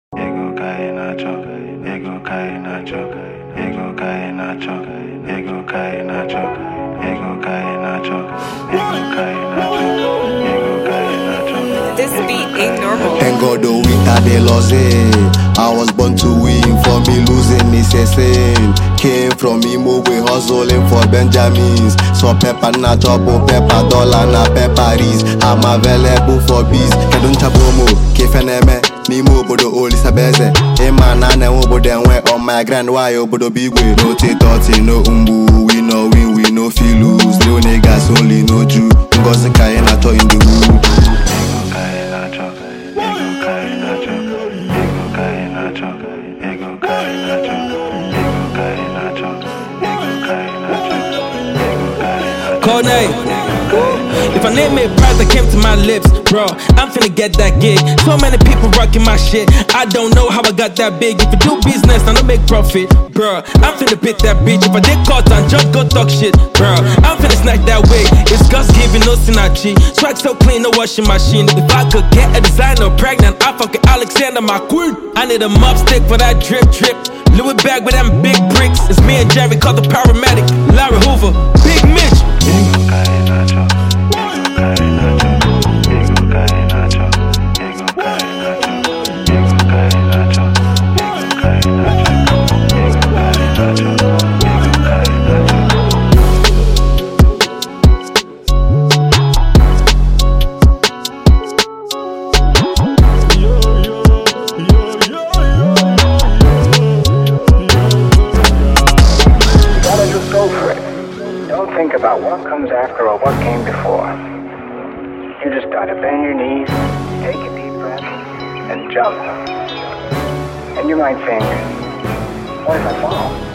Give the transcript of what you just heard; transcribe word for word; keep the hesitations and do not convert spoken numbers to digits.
Ego cae Nacho, ego cae Nacho, ego cae Nacho, ego cae Nacho, ego cae Nacho, ego cae Nacho, ego cae Nacho. This beat ain't normal. Thank God the winter they lost it. I was born to win, for me losing is a sin. Came from Imo, we hustling for Benjamins. So pepper na trouble, pepper dollar na pepper is. I'm available for bees. Kedun chabomo, kefeneme. Nimo bodo oli sabeze. Ema na ne obodo enwe on my grand why obodo big way. No take thirty, no umbu. We no win, we no feel lose. Little niggas only no Jew. Ngozi kaye na to in the wood. Ego cae Nacho, ego cae Nacho, ego cae Nacho, ego cae Nacho, ego cae Nacho, ego cae Nacho, ego cae Nacho. Code name. If I name it prize that came to my lips, bro, I'm finna get that gig. So many people rocking my shit. I don't know how I got that big. If you do business, I don't make profit, bro. I'm finna beat that bitch. If I did caught and just go talk shit, bro, I'm finna snack that wig. It's God's giving, no synergy. Swag so clean, no washing machine. If I could get a designer pregnant, I fuck Alexander McQueen. I need a mop stick for that drip drip. Louis bag with them big bricks. It's me and Jerry called the paramedic. Larry Hoover, Big Mitch. Ego cae Nacho, ego cae Nacho, ego cae Nacho, ego cae Nacho, ego cae Nacho, ego cae Nacho, ego cae Nacho, ego cae Nacho. You gotta just go for it. Don't think about what comes after or what came before. You just gotta bend your knees, take a deep breath, and jump. And you might think, what if I fall?